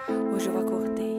Hoje eu acordei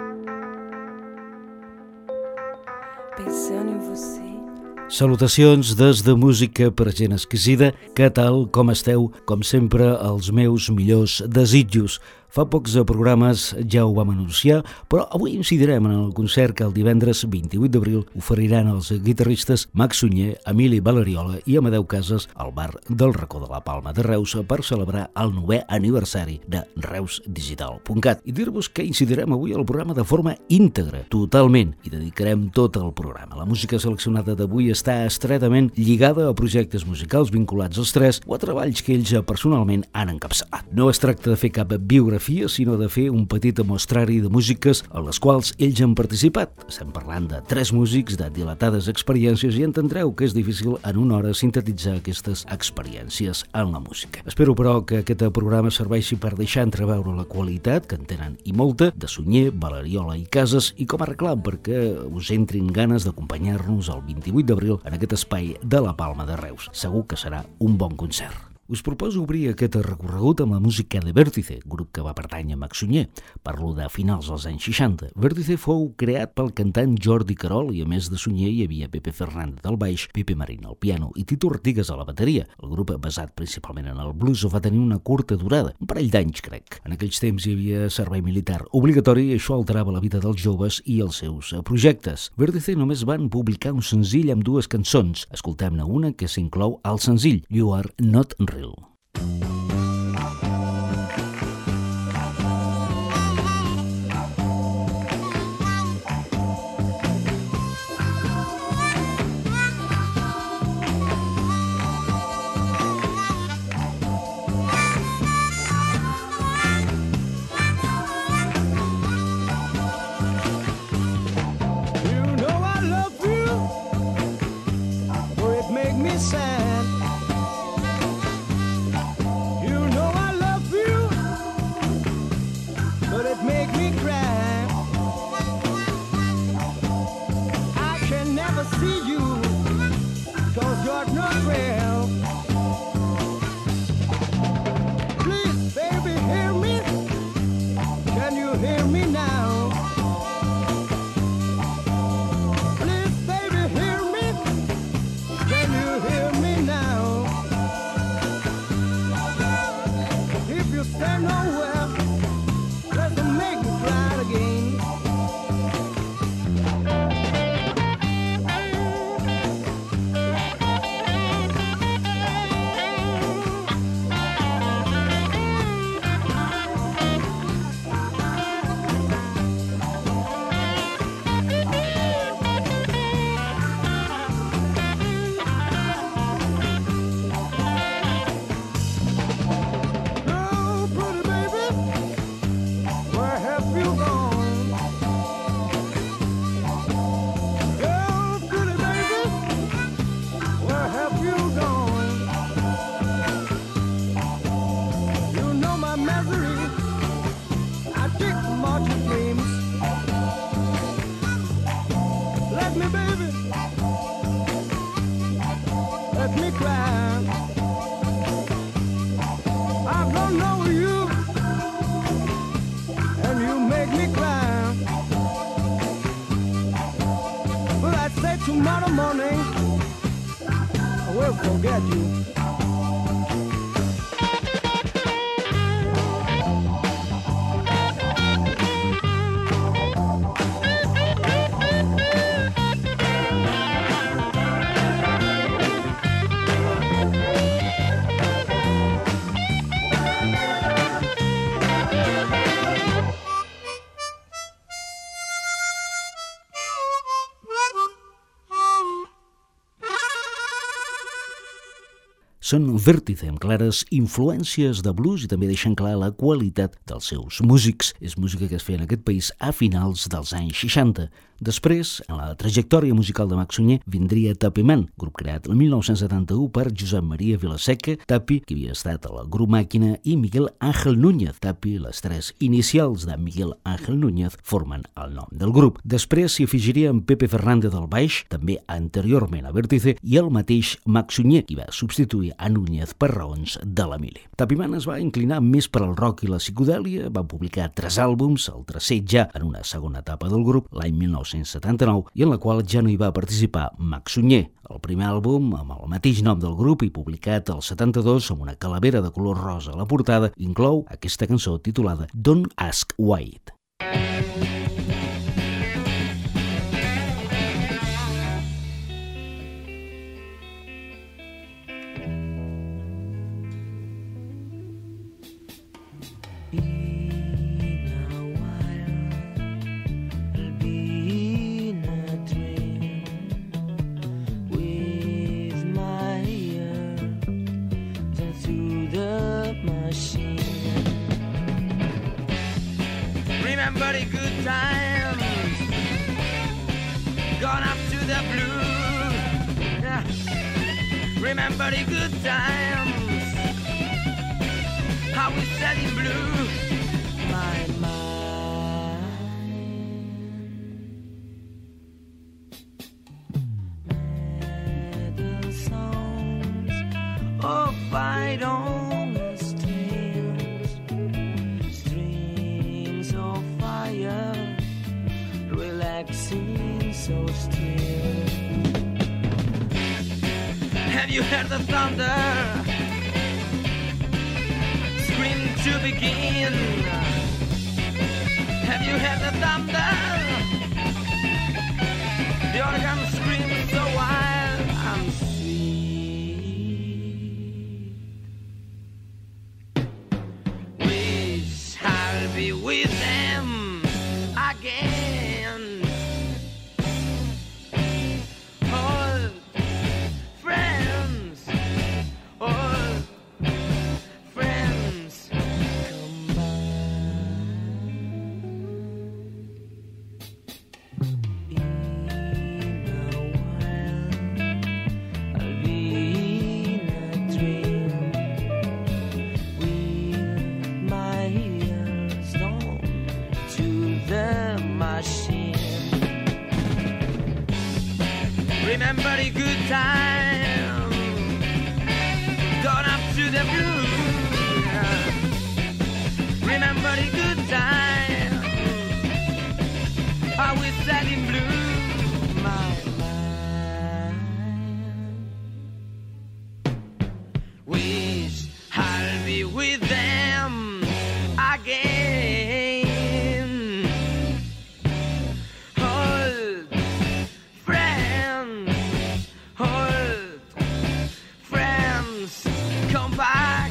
pensando em você. Salutacions des de Música per Gent Exquisida. Què tal, com esteu? Com sempre, els meus millors desitjos. Fa pocs programes ja ho vam anunciar, però avui incidirem en el concert que el divendres 28 d'abril oferiran els guitarristes Max Sunyer, Emili Valeriola i Amadeu Casas al bar del Racó de la Palma de Reus per celebrar el 9è aniversari de reusdigital.cat. I dir-vos que incidirem avui al programa de forma íntegra, totalment, i dedicarem tot el programa. La música seleccionada d'avui està estretament lligada a projectes musicals vinculats als tres o a treballs que ells personalment han encapçalat. No es tracta de fer cap biografia, sinó de fer un petit mostrari de músiques a les quals ells han participat. Estem parlant de 3 músics de dilatades experiències i entendreu que és difícil en una hora sintetitzar aquestes experiències en la música. Espero, però, que aquest programa serveixi per deixar entreveure la qualitat, que en tenen i molta, de Sunyer, Valeriola i Casas, i com a reclam perquè us entrin ganes d'acompanyar-nos el 28 d'abril en aquest espai de la Palma de Reus. Segur que serà un bon concert. Us proposo obrir aquest recorregut amb la música de Vértice, grup que va pertànyer a Max Sunyer. Parlo de finals dels anys 60. Vértice fou creat pel cantant Jordi Querol i a més de Sunyer hi havia Pepe Fernández al baix, Pepe Marín al piano i Tito Ortigas a la bateria. El grup, basat principalment en el blues, va tenir una curta durada, un parell d'anys crec. En aquells temps hi havia servei militar obligatori i això alterava la vida dels joves i els seus projectes. Vértice només van publicar un senzill amb 2 cançons. Escoltem-ne una que s'inclou al senzill, You Are Not Real. Tomorrow morning, I will forget you. Són Vértice, amb clares influències de blues i també deixen clar la qualitat dels seus músics. És música que es feia en aquest país a finals dels anys 60. Després, en la trajectòria musical de Max Sunyer, vindria Tapi Man, grup creat el 1971 per Josep Maria Vilaseca, Tapi, que havia estat al grup Màquina, i Miguel Ángel Núñez. Tapi, les 3 inicials de Miguel Ángel Núñez, formen el nom del grup. Després s'hi afegiria en Pepe Fernández al baix, també anteriorment a Vértice, i el mateix Max Sunyer, qui va substituir a Núñez per raons de la mili. Tapiman es va inclinar més per al rock i la psicodèlia, va publicar 3 àlbums, el tercer ja en una segona etapa del grup, l'any 1979, i en la qual ja no hi va participar Max Sunyer. El primer àlbum, amb el mateix nom del grup i publicat al 72 amb una calavera de color rosa a la portada, inclou aquesta cançó titulada Don't Ask Why. Remember the good times, gone up to the blue. Yeah. Remember the good times, how we sat in blue. My mind, metal songs of fight on the streams of fire, relaxing so still. Have you heard the thunder scream to begin? Have you heard the thunder? The organ screams so wild and sweet. Wish I'll be with them again. Old friends, old friends, come back. In a while, I'll be in a dream with my ears on to the machine. Remember the good time, gone up to the blue. Remember the good time, how we sat in blue. My mind, wish I'll be with them again. Old friends, old friends, come back.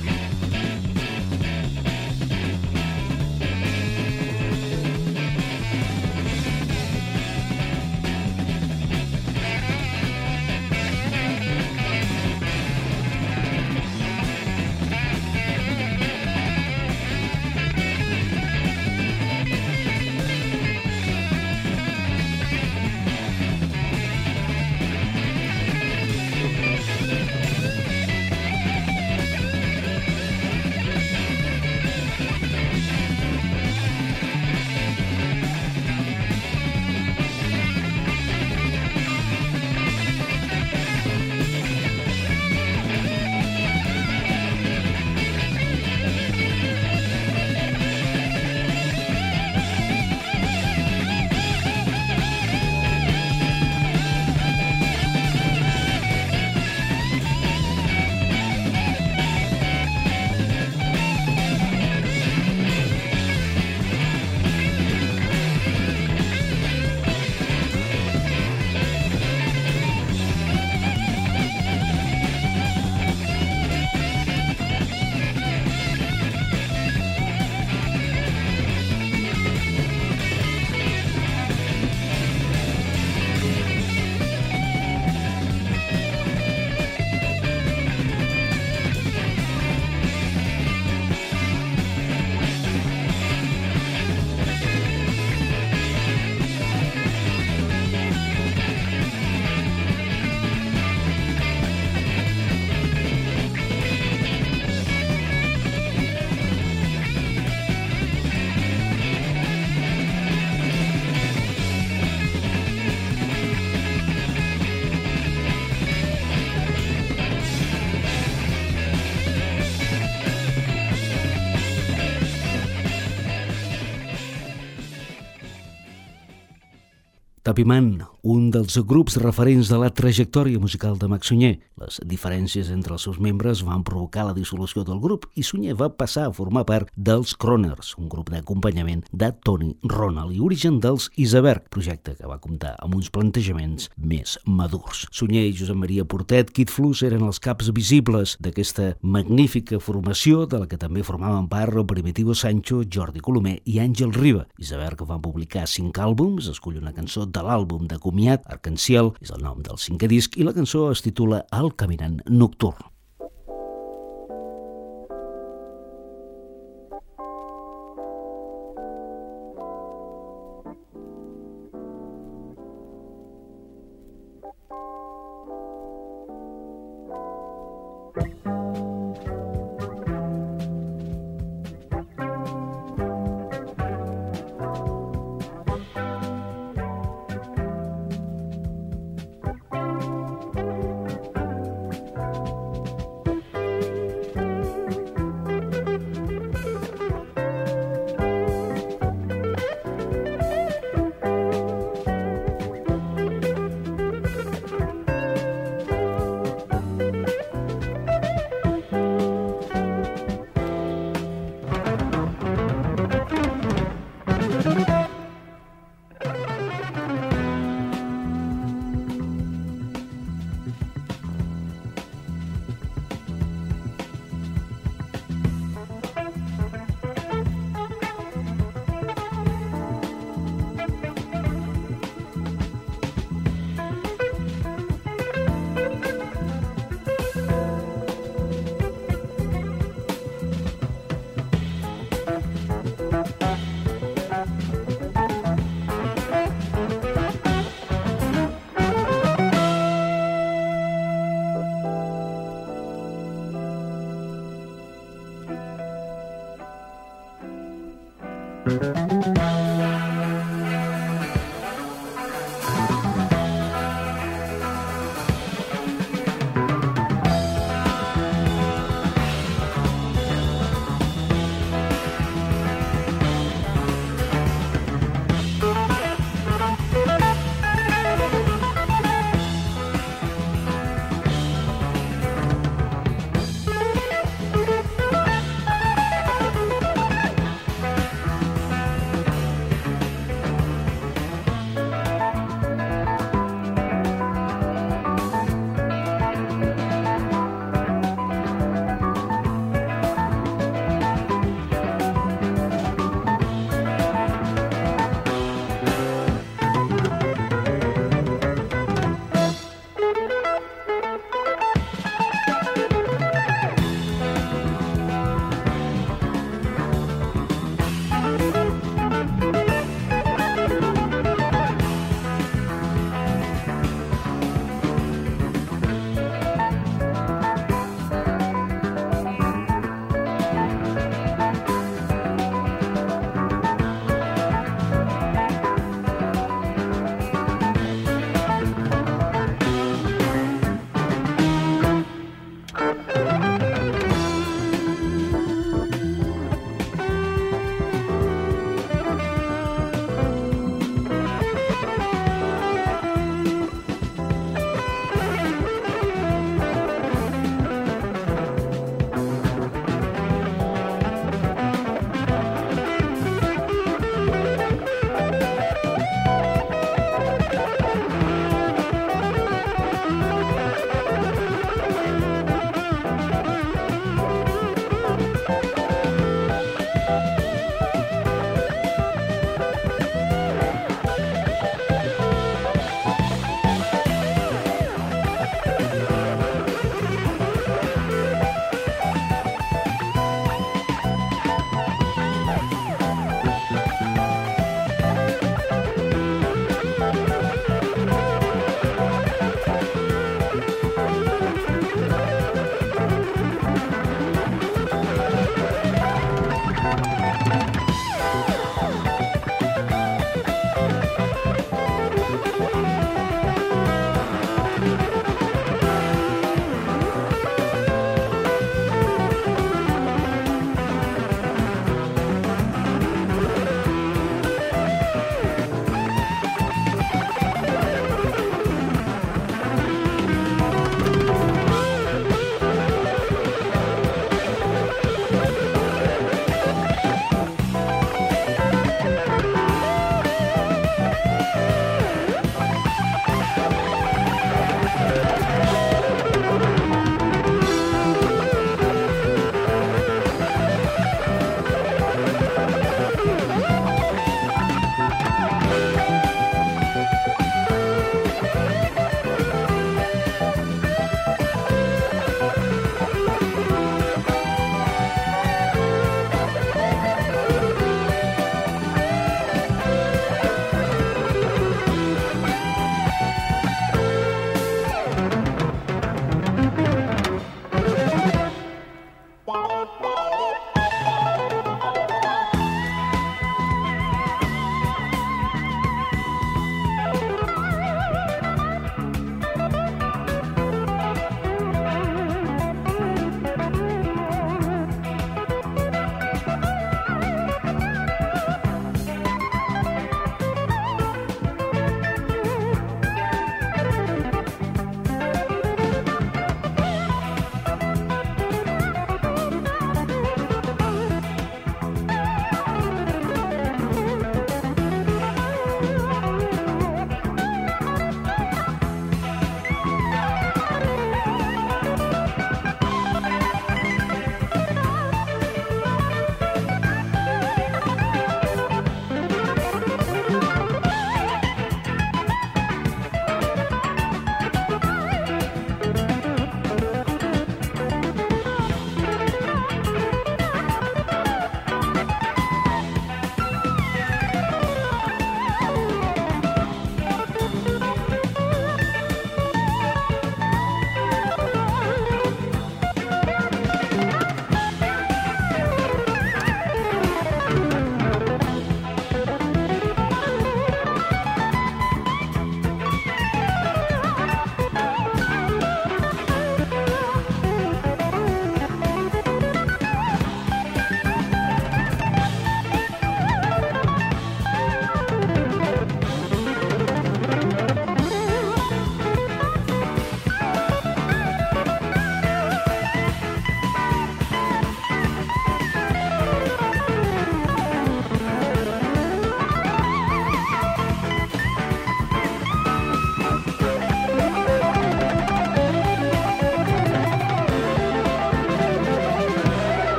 Tapiman, un dels grups referents de la trajectòria musical de Max Sunyer. Les diferències entre els seus membres van provocar la dissolució del grup i Sunyer va passar a formar part dels Kroners, un grup d'acompanyament de Tony Ronald i origen dels Iceberg, projecte que va comptar amb uns plantejaments més madurs. Sunyer i Josep Maria Portet, Kid Flux, eren els caps visibles d'aquesta magnífica formació de la que també formaven part Primitivo Sancho, Jordi Colomer i Àngel Riba. Iceberg van publicar 5 àlbums, escull una cançó de l'àlbum de comiat, Arc-en-Ciel, és el nom del 5è disc, i la cançó es titula El caminant nocturn.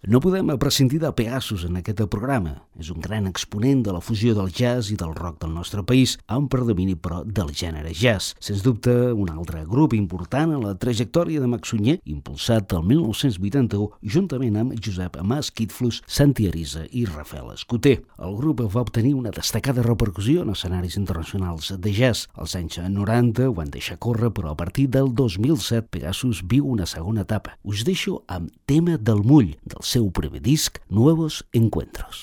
No podem prescindir de Pegasus en aquest programa. És un gran exponent de la fusió del jazz i del rock del nostre país, amb predomini, però, del gènere jazz. Sens dubte, un altre grup important en la trajectòria de Max Sunyer, impulsat el 1981 juntament amb Josep Mas Quitflus, Santi Arisa i Rafael Escoter. El grup va obtenir una destacada repercussió en escenaris internacionals de jazz. Als anys 90 ho van deixar córrer, però a partir del 2007 Pegasus viu una segona etapa. Us deixo amb Tema del Mull, del seu primer disc, Nuevos Encuentros.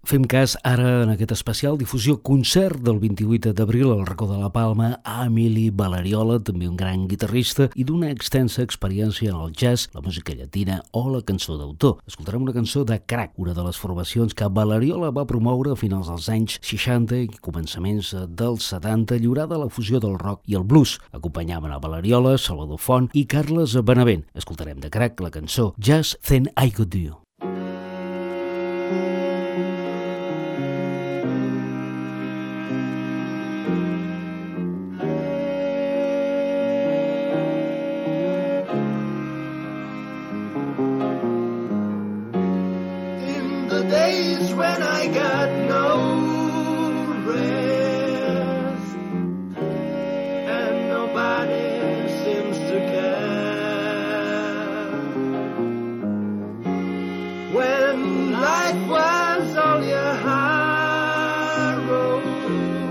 Fem cas ara en aquest especial difusió concert del 28 d'abril al Racó de la Palma a Emili Valeriola, també un gran guitarrista i d'una extensa experiència en el jazz, la música llatina o la cançó d'autor. Escoltarem una cançó de Crack, una de les formacions que Valeriola va promoure a finals dels anys 60 i començaments dels 70, lliurada a la fusió del rock i el blues. Acompanyaven a Valeriola, Salvador Font i Carles Benavent. Escoltarem de Crack la cançó Just Then I Got You. Days when I got no rest and nobody seems to care, when life was all your high road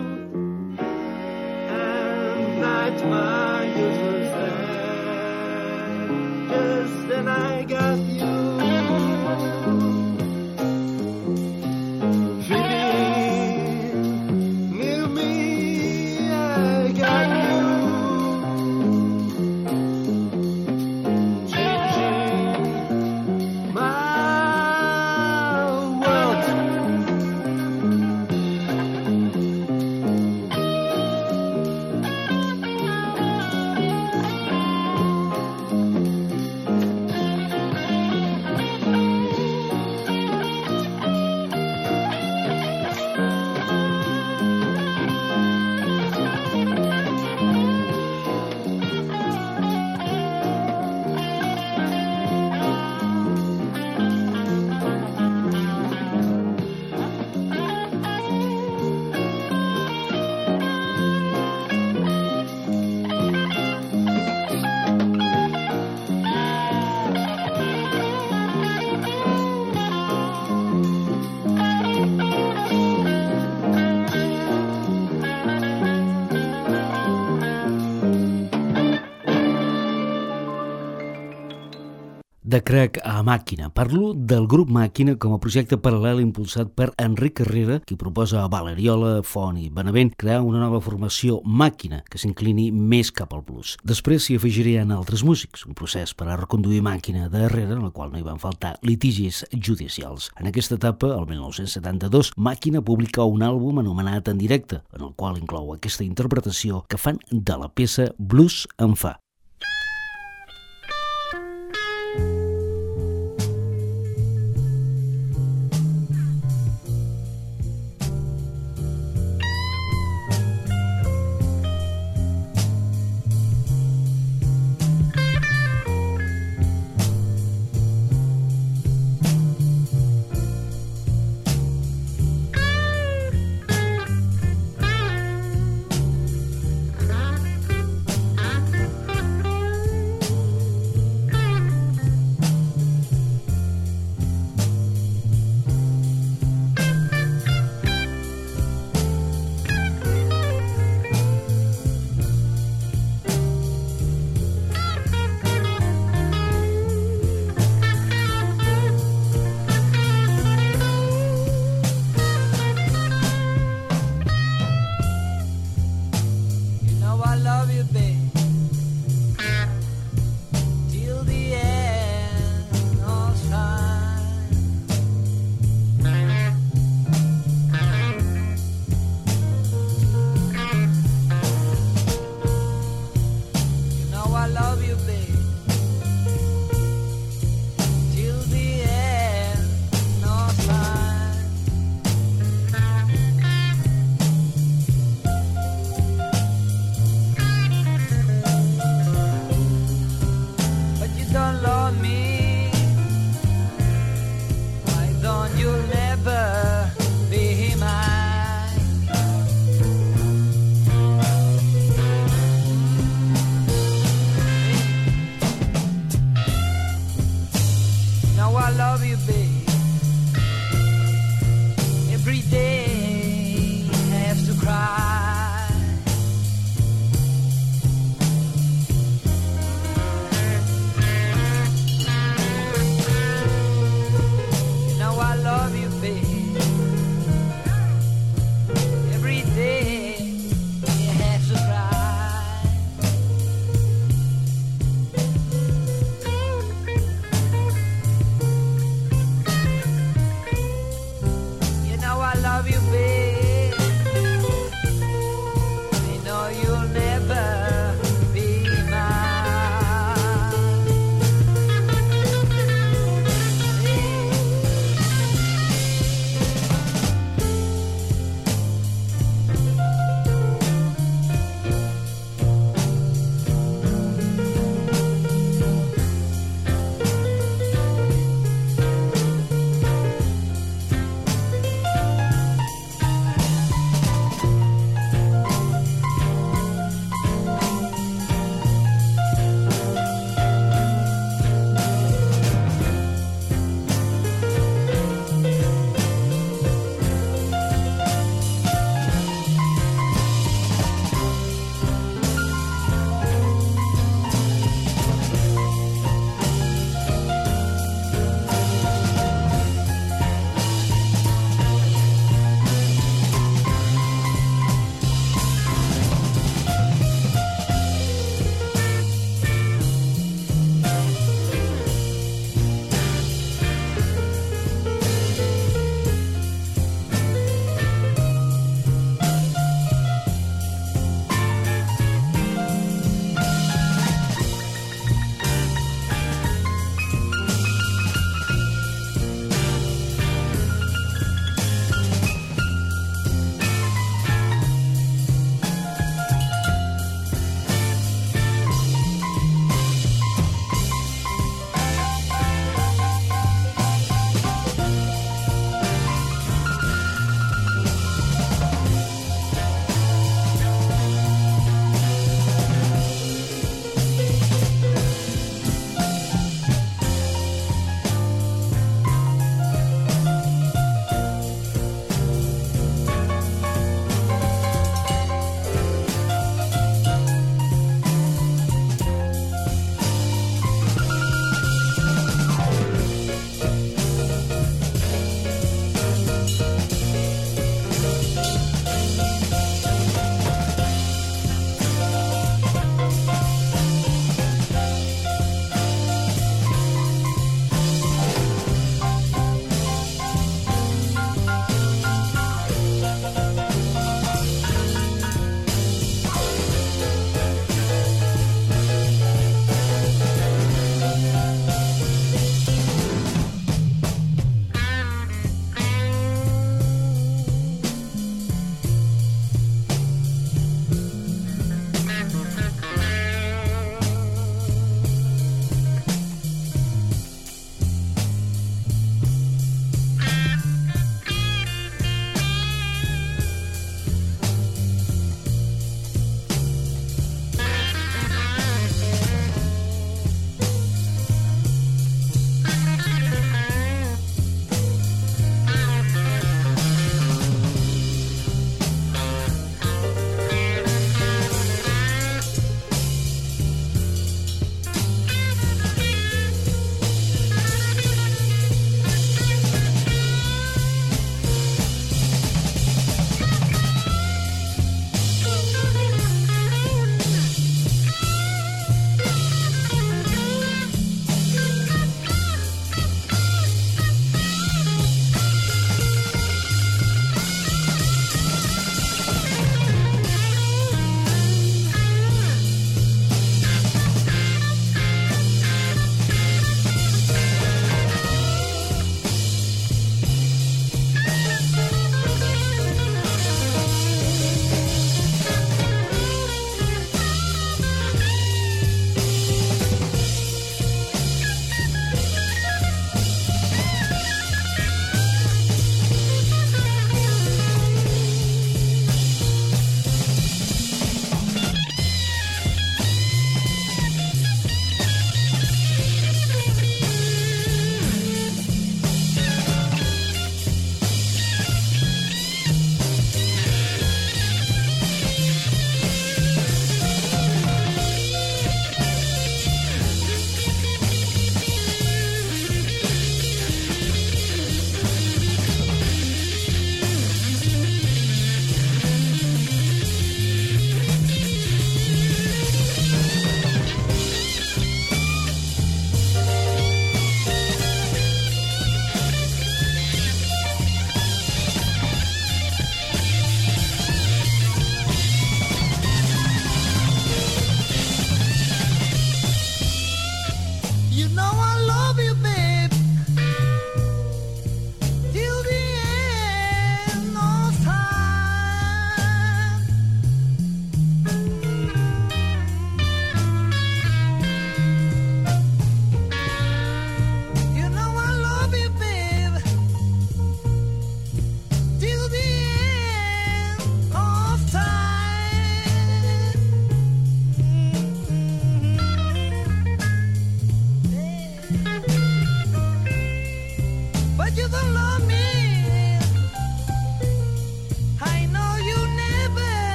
and night my youth was there, just then I got you. De Crack a Màquina. Parlo del grup Màquina com a projecte paral·lel impulsat per Enric Herrera, qui proposa a Valeriola, Font i Benavent crear una nova formació Màquina que s'inclini més cap al blues. Després s'hi afegirien altres músics, un procés per a reconduir Màquina de Herrera en el qual no hi van faltar litigis judicials. En aquesta etapa, el 1972, Màquina publica un àlbum anomenat En directe, en el qual inclou aquesta interpretació que fan de la peça Blues en Fa.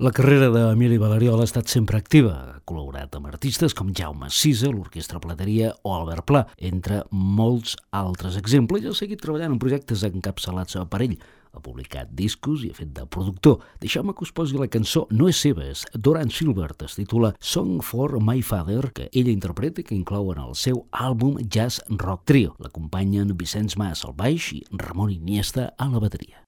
La carrera d'Emili Valeriola ha estat sempre activa. Ha col·laborat amb artistes com Jaume Sisa, l'Orquestra Plateria o Albert Pla, entre molts altres exemples, i ha seguit treballant en projectes encapçalats per ell. Ha publicat discos i ha fet de productor. Deixeu-me que us posi la cançó, no és seva, és d'Oran Silbert, es titula Song for My Father, que ella interpreta i que inclou en el seu àlbum Jazz Rock Trio. L'acompanyen Vicenç Mas al baix i Ramon Iniesta a la bateria.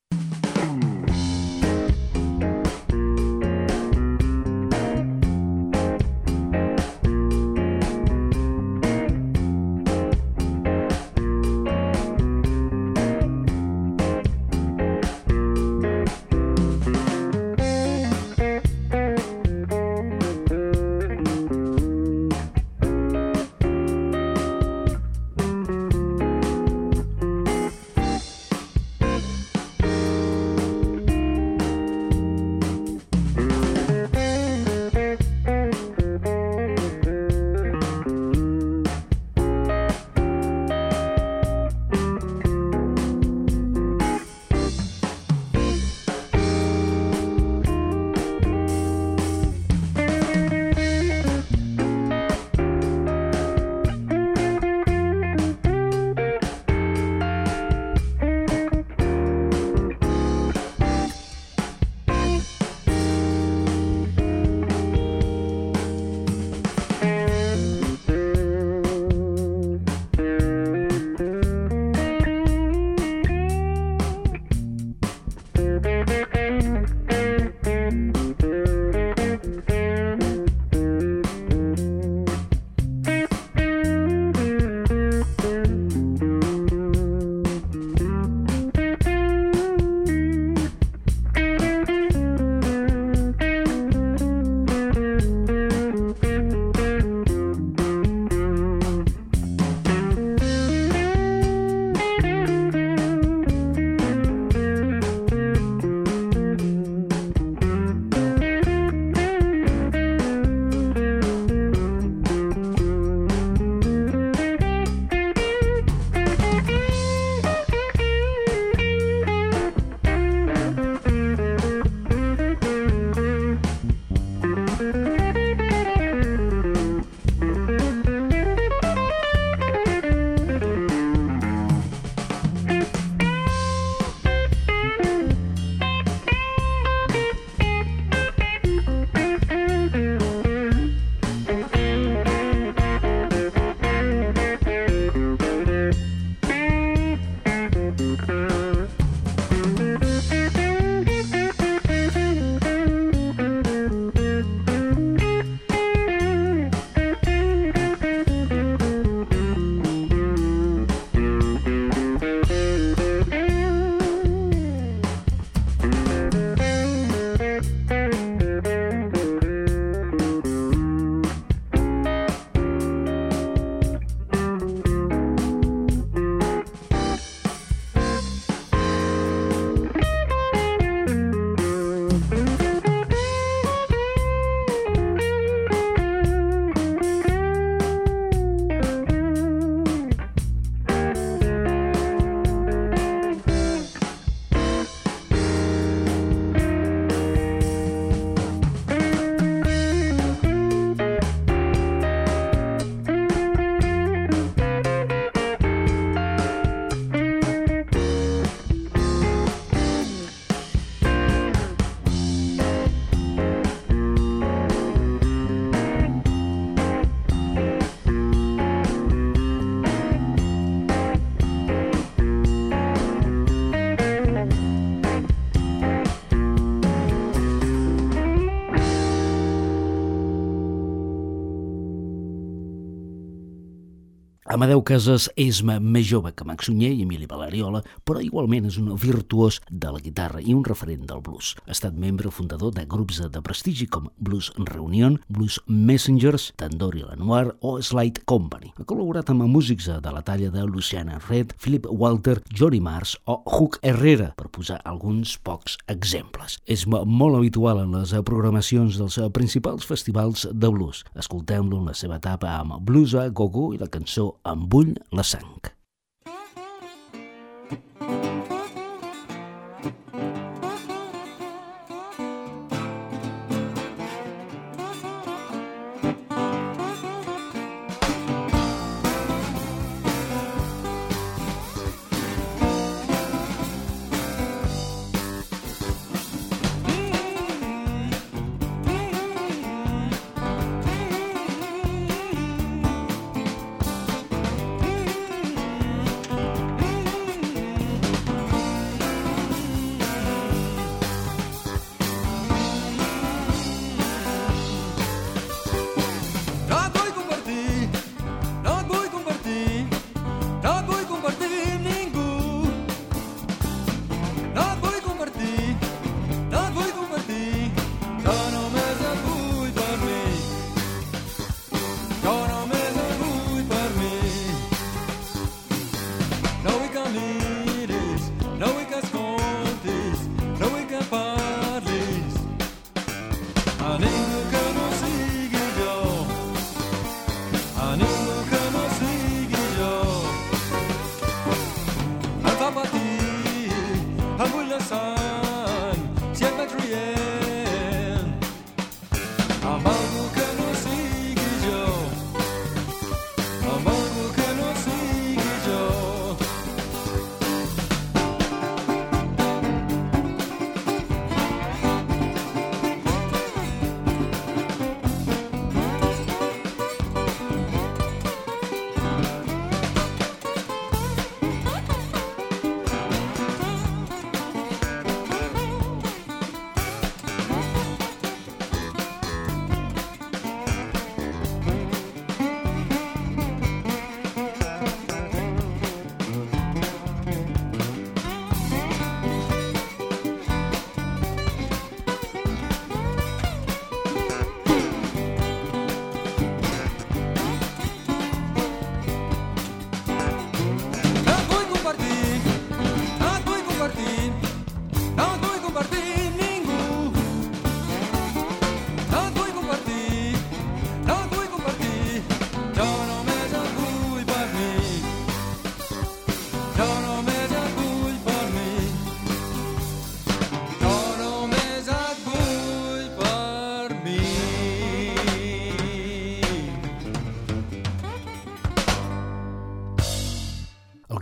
Amadeu Casas és més jove que Max Sunyer i Emili Valeriola, però igualment és un virtuós de la guitarra i un referent del blues. Ha estat membre fundador de grups de prestigi com Blues Reunion, Blues Messengers, Tandoori Lanoir o Slide Company. Ha col·laborat amb músics de la talla de Luciana Red, Philip Walter, Johnny Mars o Huck Herrera, per posar alguns pocs exemples. És molt habitual en les programacions dels principals festivals de blues. Escoltem-lo en la seva etapa amb Blues a Go-Go i la cançó Em bull la sang.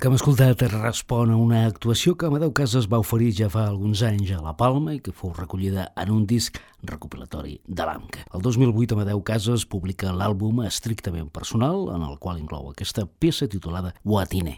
que hem escoltat respon a una actuació que Amadeu Casas va oferir ja fa alguns anys a La Palma i que fou recollida en un disc recopilatori de l'AMCA. El 2008 Amadeu Casas publica l'àlbum estrictament personal, en el qual inclou aquesta peça titulada Guatine.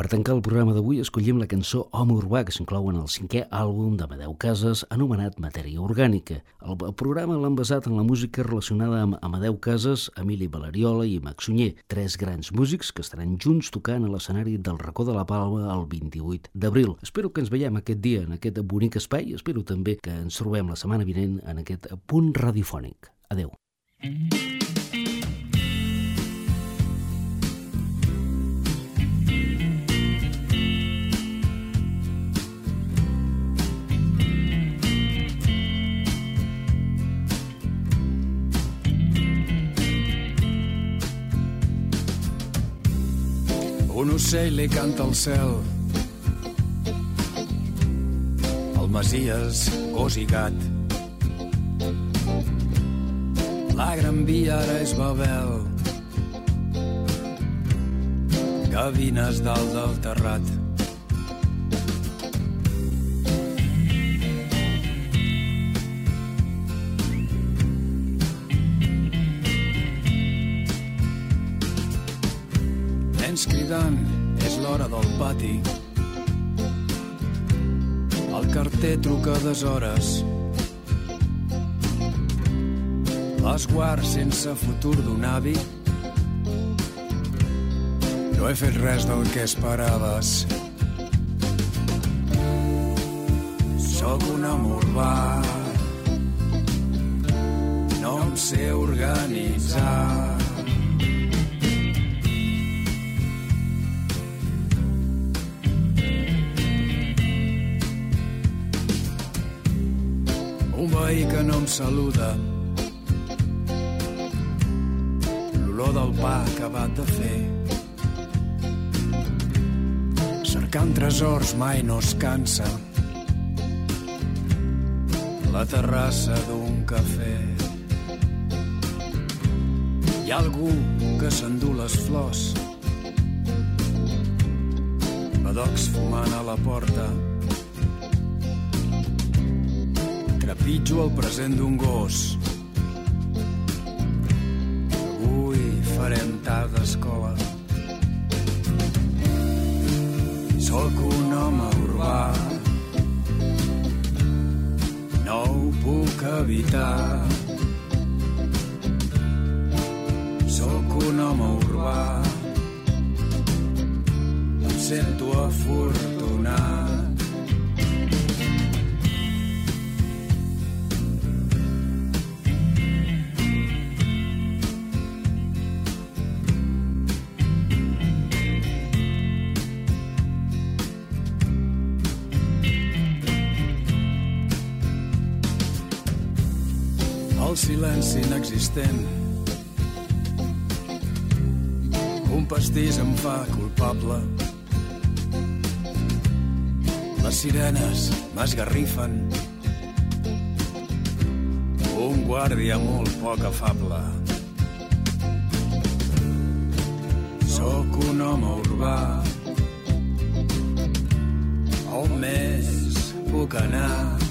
tancar el programa d'avui escollim la cançó Home Urbà, que s'inclou en el 5è àlbum d'Amadeu Casas, anomenat Matèria Orgànica. El programa l'han basat en la música relacionada amb Amadeu Casas, Emili Valeriola i Max Sunyer, 3 grans músics que estaran junts tocant a l'escenari del Racó de la Palma el 28 d'abril. Espero que ens veiem aquest dia en aquest bonic espai i espero també que ens trobem la setmana vinent en aquest punt radiofònic. Adeu. Un ocell li canta al cel, el Masies, gos i gat. La Gran Via ara és Babel, gavines dalt del terrat. Nens cridant, és l'hora del pati. El carter truca a deshores. L'esguard sense futur d'un avi. No he fet res del que esperaves. Sóc un home urbà, no em sé organitzar. Un veí que no em saluda, l'olor del pa acabat de fer. Cercant tresors mai no es cansa, la terrassa d'un cafè. Hi ha algú que s'endú les flors, badocs fumant a la porta. Trepitjo el present d'un gos. Avui farem tard d'escola. Sóc un home urbà, no ho puc evitar. Sóc un home urbà, em sento afortunat. El silenci inexistent, un pastís em fa culpable. Les sirenes m'esgarrifen, un guàrdia molt poc afable. Sóc un home urbà, on més puc anar?